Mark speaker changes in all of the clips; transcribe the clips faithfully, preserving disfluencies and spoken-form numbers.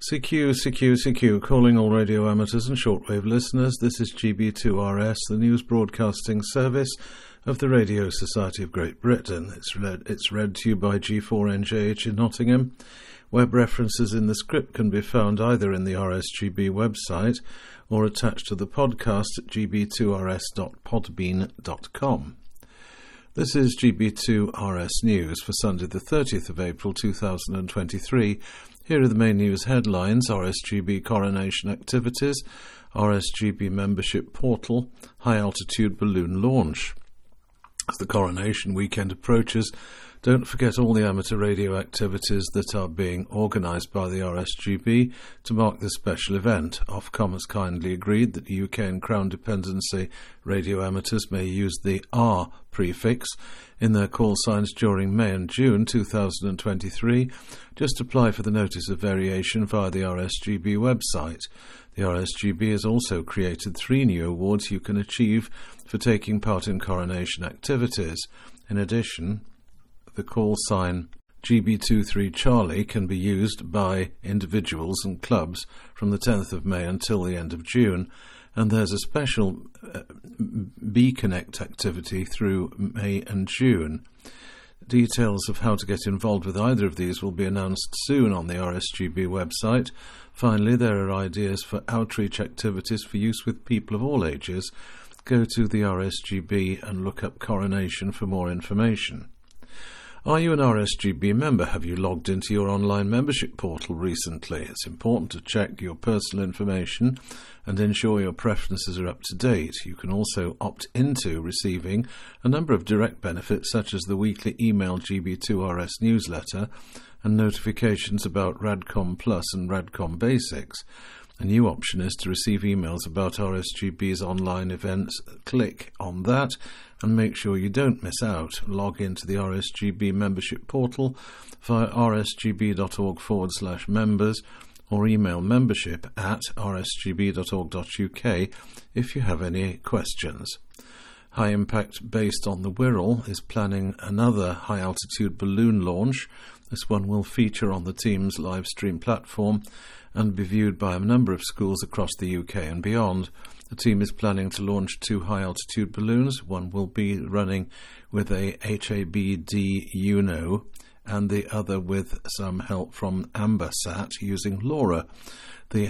Speaker 1: C Q, C Q, C Q, calling all radio amateurs and shortwave listeners. This is G B two R S, the news broadcasting service of the Radio Society of Great Britain. It's read, it's read to you by G four N J H in Nottingham. Web references in the script can be found either in the R S G B website or attached to the podcast at g b two r s dot podbean dot com. This is G B two R S News for Sunday the thirtieth of April two thousand twenty-three. Here are the main news headlines: R S G B coronation activities, R S G B membership portal, high-altitude balloon launch. As the coronation weekend approaches, don't forget all the amateur radio activities that are being organised by the R S G B to mark this special event. Ofcom has kindly agreed that U K and Crown Dependency radio amateurs may use the R prefix in their call signs during May and June two thousand twenty-three. Just apply for the notice of variation via the R S G B website. The R S G B has also created three new awards you can achieve for taking part in coronation activities. In addition, the call sign G B twenty-three Charlie can be used by individuals and clubs from the tenth of May until the end of June, and there's a special uh, B-Connect activity through May and June. Details of how to get involved with either of these will be announced soon on the R S G B website. Finally, there are ideas for outreach activities for use with people of all ages. Go to the R S G B and look up Coronation for more information. Are you an R S G B member? Have you logged into your online membership portal recently? It's important to check your personal information and ensure your preferences are up to date. You can also opt into receiving a number of direct benefits, such as the weekly email G B two R S newsletter and notifications about Radcom Plus and Radcom Basics. A new option is to receive emails about R S G B's online events. Click on that and make sure you don't miss out. Log into the R S G B membership portal via rsgb.org forward slash members or email membership at rsgb.org.uk if you have any questions. High Impact, based on the Wirral, is planning another high-altitude balloon launch. This one will feature on the team's live stream platform and be viewed by a number of schools across the U K and beyond. The team is planning to launch two high-altitude balloons. One will be running with a H A B D UNO and the other with some help from AmberSat using LoRa. The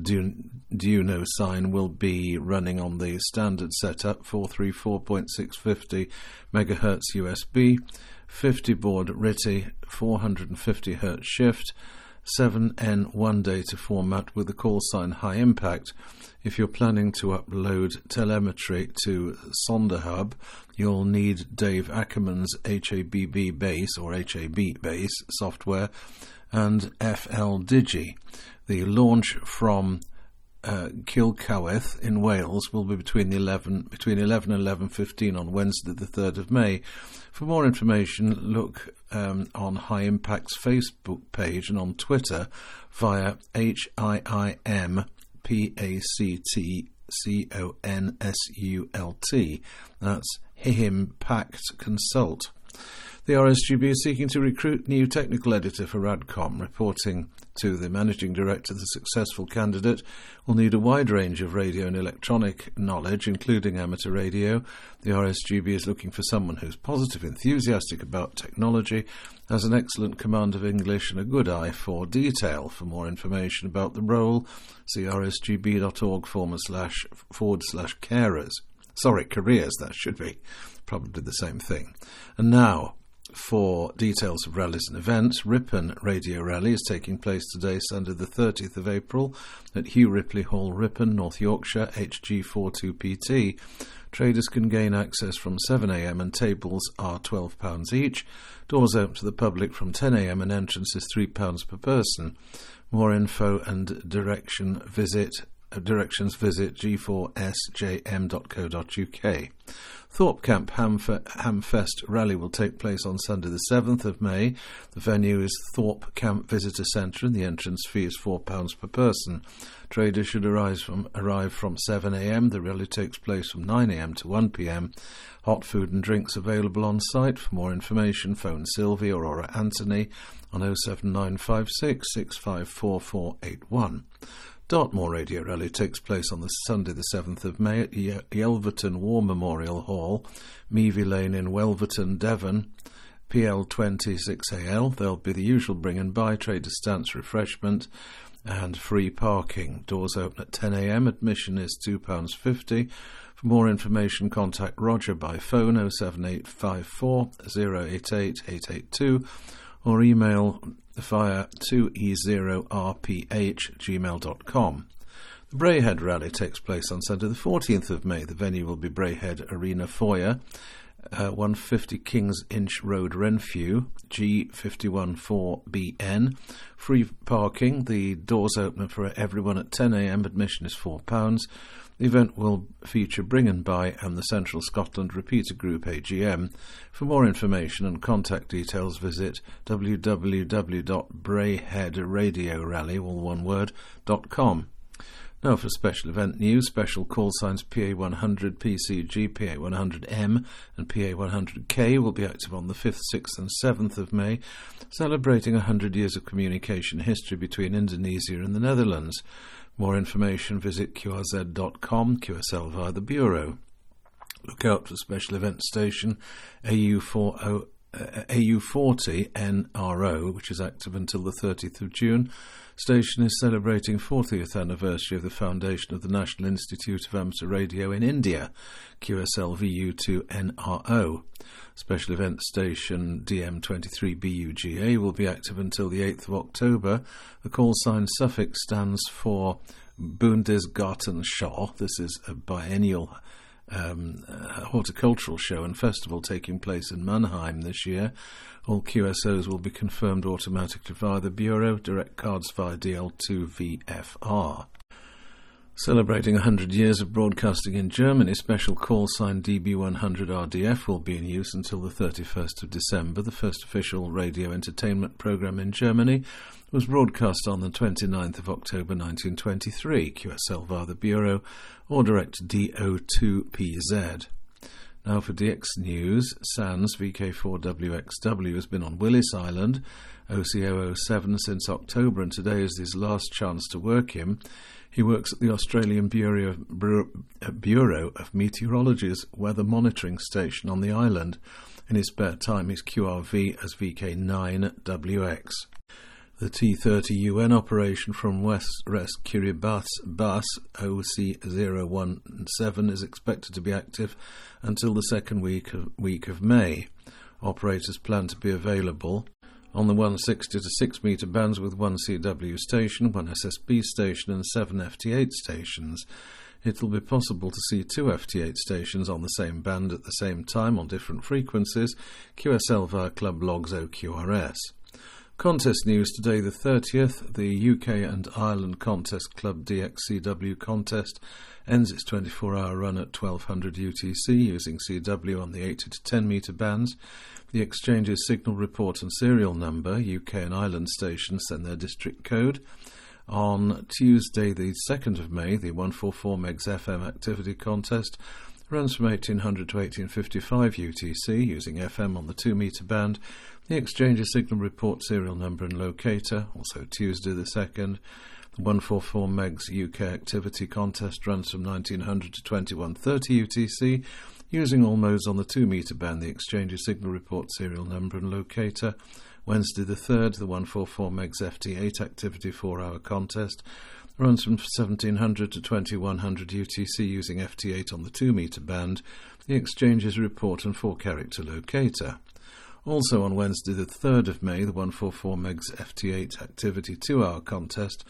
Speaker 1: Habduno sign will be running on the standard setup four thirty-four point six five zero megahertz U S B, fifty baud R I T I, four hundred fifty hertz shift, seven N one data format with the call sign High Impact. If you're planning to upload telemetry to SonderHub, you'll need Dave Ackerman's H A B B base or H A B base software and F L Digi. The launch from uh, Kilcowath in Wales will be between the eleven between eleven and eleven fifteen on Wednesday the third of May. For more information, look um, on High Impact's Facebook page and on Twitter via H I I M P A C T C O N S U L T. That's Himpact Consult. The R S G B is seeking to recruit new technical editor for Radcom. Reporting to the managing director, the successful candidate will need a wide range of radio and electronic knowledge, including amateur radio. The R S G B is looking for someone who's positive, enthusiastic about technology, has an excellent command of English and a good eye for detail. For more information about the role, see rsgb.org forward slash forward slash carers. Sorry, careers, that should be. Probably the same thing. And now, for details of rallies and events, Ripon Radio Rally is taking place today, Sunday the thirtieth of April, at Hugh Ripley Hall, Ripon, North Yorkshire, H G forty-two P T. Traders can gain access from seven a.m. and tables are twelve pounds each. Doors open to the public from ten a.m. and entrance is three pounds per person. More info and direction, visit directions visit g four s j m dot co dot u k. Thorpe Camp Hamfe- Hamfest Rally will take place on Sunday the seventh of May. The venue is Thorpe Camp Visitor Centre and the entrance fee is four pounds per person. Traders should arrive from, arrive from seven a m. The rally takes place from nine a m to one p m. Hot food and drinks available on site. For more information, phone Sylvie or Aura Anthony on oh seven nine five six, six five four four eight one. Dartmoor Radio Rally takes place on the Sunday the seventh of May at Ye- Yelverton War Memorial Hall, Meavy Lane in Welverton, Devon, P L twenty-six A L. There'll be the usual bring and buy, trade distance, refreshment and free parking. Doors open at ten a m. Admission is two pounds fifty. For more information, contact Roger by phone oh seven eight five four, oh eight eight, eight eight two or email via two e zero r p h at gmail dot com. The Brayhead Rally takes place on Sunday the fourteenth of May. The venue will be Brayhead Arena Foyer, uh, one fifty Kings Inch Road, Renfrew, G five one four B N. Free parking. The doors open for everyone at ten a m. Admission is four pounds. The event will feature Bring and Buy and the Central Scotland Repeater Group A G M. For more information and contact details, visit w w w dot brayhead radio rally, all one word, dot com. Now for special event news, special call signs P A one hundred, P C G, P A one hundred M and P A one hundred K will be active on the fifth, sixth and seventh of May, celebrating one hundred years of communication history between Indonesia and the Netherlands. More information, visit q r z dot com, Q S L via the Bureau. Look out for special event station A U forty N R O, which is active until the thirtieth of June. Station is celebrating fortieth anniversary of the foundation of the National Institute of Amateur Radio in India, Q S L V U two N R O. Special event station D M twenty-three B U G A will be active until the eighth of October. The call sign suffix stands for Bundesgartenschau. This is a biennial um, uh, horticultural show and festival taking place in Mannheim this year. All Q S Os will be confirmed automatically via the Bureau, direct cards via D L two V F R. Celebrating one hundred years of broadcasting in Germany, special call sign D B one hundred R D F will be in use until the thirty-first of December. The first official radio entertainment programme in Germany was broadcast on the twenty-ninth of October nineteen twenty-three, Q S L via the Bureau or direct D O two P Z. Now for D X News, SANS V K four W X W has been on Willis Island, O C zero zero seven, since October, and today is his last chance to work him. He works at the Australian Bureau of, Bureau of Meteorology's weather monitoring station on the island. In his spare time, he's Q R V as V K nine W X. The T thirty U N operation from West West Kiribati Bus O C zero one seven is expected to be active until the second week of, week of May. Operators plan to be available on the one sixty to six metre bands with one C W station, one S S B station and seven F T eight stations. It will be possible to see two F T eight stations on the same band at the same time on different frequencies, Q S L via Club Logs O Q R S. Contest news today the thirtieth, the U K and Ireland Contest Club D X C W contest ends its twenty-four hour run at twelve hundred U T C using C W on the eighty to ten metre bands. The exchange's signal report and serial number, U K and Ireland stations send their district code. On Tuesday the second of May, the one forty-four megahertz F M activity contest runs from eighteen hundred to eighteen fifty-five U T C using F M on the two metre band. The exchange's signal report, serial number and locator. Also Tuesday the second, the one forty-four megahertz U K activity contest runs from nineteen hundred to twenty-one thirty U T C using all modes on the two metre band. The exchange's signal report, serial number and locator. Wednesday the third, the one forty-four megahertz F T eight activity four hour contest runs from seventeen hundred to twenty-one hundred U T C using F T eight on the two metre band. The exchange's report and four character locator. Also on Wednesday the third of May, the one forty-four megahertz F T eight activity two hour contest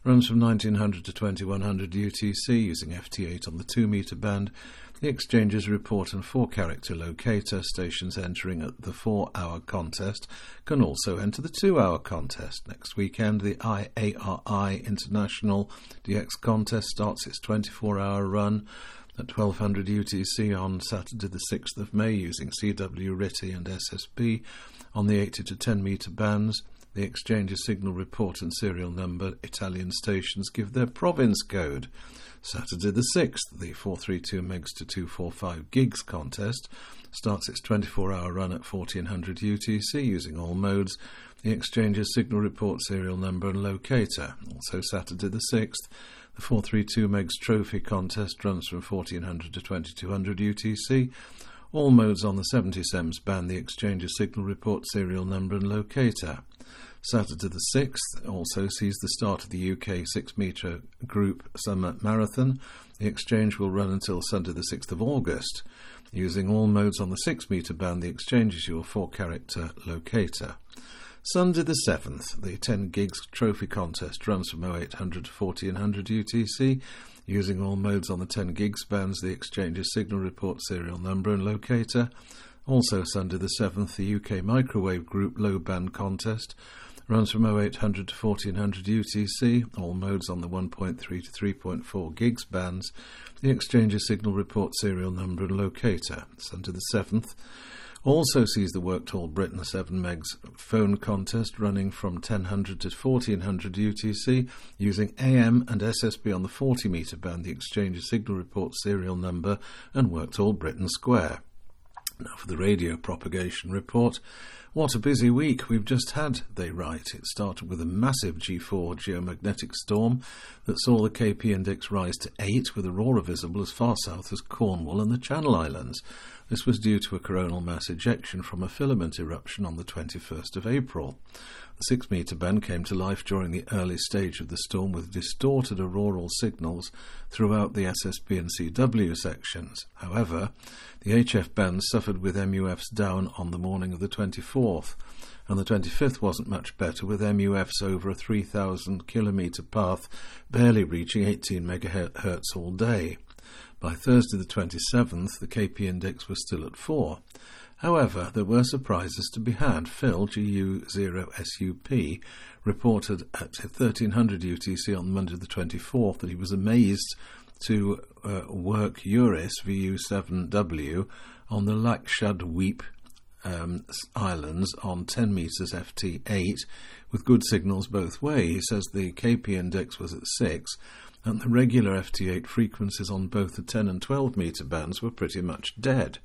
Speaker 1: runs from nineteen hundred to twenty-one hundred U T C using F T eight on the two metre band. The exchange's report and four-character locator. Stations entering at the four-hour contest can also enter the two-hour contest. Next weekend, the I A R I International D X contest starts its twenty-four hour run at twelve hundred U T C on Saturday the sixth of May using C W, R I T I and S S B on the eighty to ten metre bands. The exchange's signal report and serial number. Italian stations give their province code. Saturday the sixth, the four thirty-two megs to two forty-five gigs contest starts its twenty-four hour run at fourteen hundred U T C using all modes. The exchange's signal report, serial number and locator. Also Saturday the sixth, the four thirty-two megs trophy contest runs from fourteen hundred to twenty-two hundred U T C. All modes on the seventy S E M S band. The exchange's signal report, serial number and locator. Saturday the sixth also sees the start of the U K six metre group summer marathon. The exchange will run until Sunday the sixth of August. Using all modes on the six metre band, the exchange is your four-character locator. Sunday the seventh, the ten gigs trophy contest runs from oh eight hundred to fourteen hundred U T C. Using all modes on the ten gigs bands, the exchange's signal report, serial number and locator. Also Sunday the seventh, the U K microwave group low band contest runs from oh eight hundred to fourteen hundred U T C, all modes on the one point three to three point four gigs bands. The exchange's signal report, serial number and locator. Sunday the seventh also sees the Worked All Britain seven megs phone contest running from ten hundred to fourteen hundred U T C using A M and S S B on the forty metre band. The exchange's signal report, serial number and Worked All Britain square. Now for the radio propagation report. What a busy week we've just had, they write. It started with a massive G four geomagnetic storm that saw the K P index rise to eight, with aurora visible as far south as Cornwall and the Channel Islands. This was due to a coronal mass ejection from a filament eruption on the twenty-first of April. The six metre band came to life during the early stage of the storm with distorted auroral signals throughout the S S B and C W sections. However, the H F band suffered with M U Fs down on the morning of the twenty-fourth, and the twenty-fifth wasn't much better, with M U Fs over a three thousand kilometre path barely reaching eighteen megahertz all day. By Thursday the twenty-seventh, the K P index was still at four. However, there were surprises to be had. Phil, G U zero S U P, reported at thirteen hundred U T C on Monday the twenty-fourth that he was amazed to uh, work Eurus V U seven W on the Lakshadweep um, Islands on ten metres F T eight with good signals both ways. He says the K P index was at six and the regular F T eight frequencies on both the ten and twelve metre bands were pretty much dead.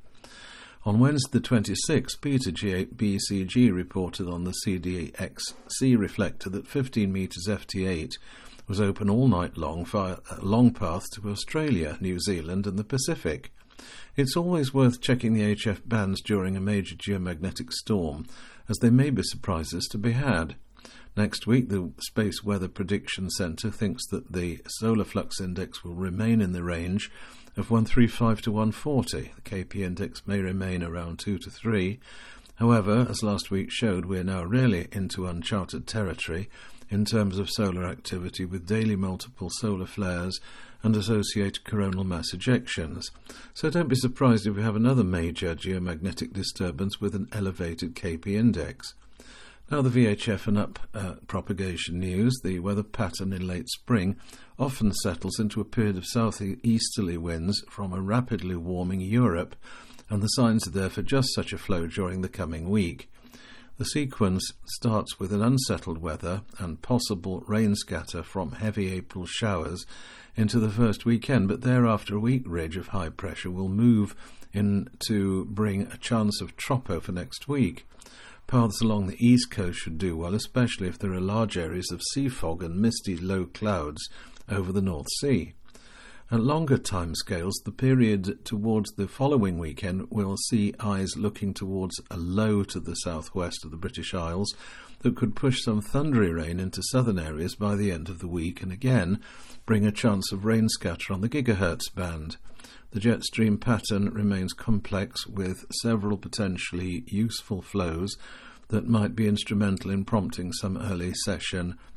Speaker 1: On Wednesday the twenty-sixth, Peter G eight B C G reported on the C D X C reflector that fifteen metres F T eight was open all night long via a long path to Australia, New Zealand and the Pacific. It's always worth checking the H F bands during a major geomagnetic storm, as there may be surprises to be had. Next week, the Space Weather Prediction Centre thinks that the solar flux index will remain in the range of one thirty-five to one forty. The K P index may remain around two to three. However, as last week showed, we are now really into uncharted territory in terms of solar activity, with daily multiple solar flares and associated coronal mass ejections. So don't be surprised if we have another major geomagnetic disturbance with an elevated K P index. Now the V H F and up uh, propagation news. The weather pattern in late spring often settles into a period of southeasterly winds from a rapidly warming Europe, and the signs are there for just such a flow during the coming week. The sequence starts with an unsettled weather and possible rain scatter from heavy April showers into the first weekend, but thereafter a weak ridge of high pressure will move in to bring a chance of tropo for next week. Paths along the east coast should do well, especially if there are large areas of sea fog and misty low clouds over the North Sea. At longer timescales, the period towards the following weekend will see eyes looking towards a low to the southwest of the British Isles that could push some thundery rain into southern areas by the end of the week and again bring a chance of rain scatter on the gigahertz band. The jet stream pattern remains complex, with several potentially useful flows that might be instrumental in prompting some early session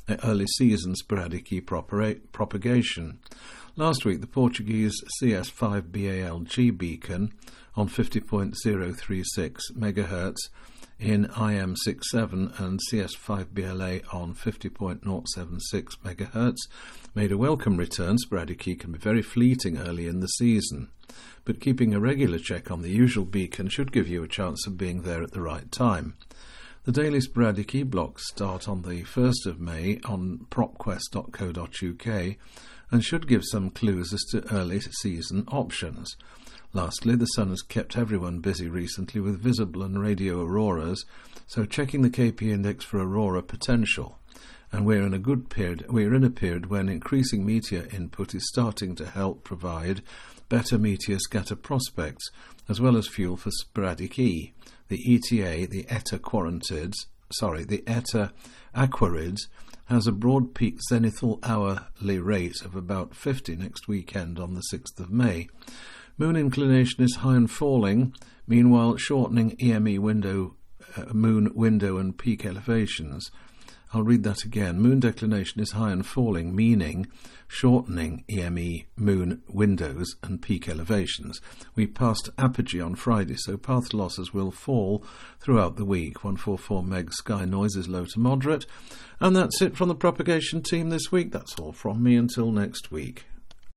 Speaker 1: early season sporadic E propagation. Last week, the Portuguese C S five B A L G beacon on fifty point zero three six megahertz in I M sixty-seven and C S five B L A on fifty point zero seven six megahertz made a welcome return. Sporadic E can be very fleeting early in the season, but keeping a regular check on the usual beacon should give you a chance of being there at the right time. The daily sporadic E blocks start on the first of May on propquest dot co dot U K and should give some clues as to early season options. Lastly, the sun has kept everyone busy recently with visible and radio auroras, so checking the K P index for aurora potential. And we're in a good period. We're in a period when increasing meteor input is starting to help provide better meteor scatter prospects, as well as fuel for sporadic E. The E T A, the Eta Quarantids, sorry, the Eta Aquarids, has a broad peak zenithal hourly rate of about fifty next weekend on the sixth of May. Moon inclination is high and falling, meanwhile shortening E M E window, uh, moon window and peak elevations. I'll read that again. Moon declination is high and falling, meaning shortening E M E moon windows and peak elevations. We passed apogee on Friday, so path losses will fall throughout the week. one forty-four meg sky noise is low to moderate. And that's it from the propagation team this week. That's all from me until next week.